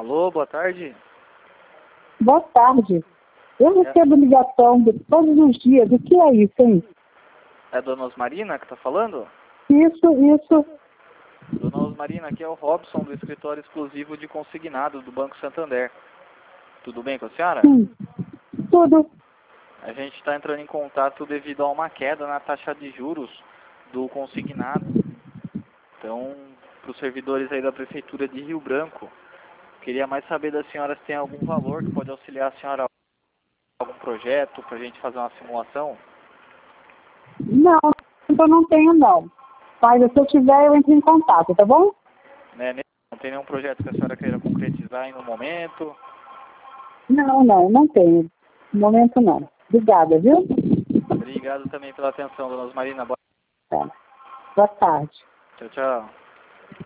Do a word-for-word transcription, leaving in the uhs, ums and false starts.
Alô, boa tarde. Boa tarde. Eu recebo ligação de todos os dias. O que é isso, hein? É a dona Osmarina que está falando? Isso, isso. Dona Osmarina, aqui é o Robson, do escritório exclusivo de consignado do Banco Santander. Tudo bem com a senhora? Sim. Tudo. A gente está entrando em contato devido a uma queda na taxa de juros do consignado. Então, para os servidores aí da Prefeitura de Rio Branco, queria mais saber da senhora se tem algum valor que pode auxiliar a senhora a algum projeto para a gente fazer uma simulação. Não, eu não tenho não. Mas se eu tiver, eu entro em contato, tá bom? Né? Não tem nenhum projeto que a senhora queira concretizar aí no momento? Não, não, não tenho. No momento não. Obrigada, viu? Obrigado também pela atenção, dona Osmarina. Boa Tá. Boa tarde. Tchau, tchau.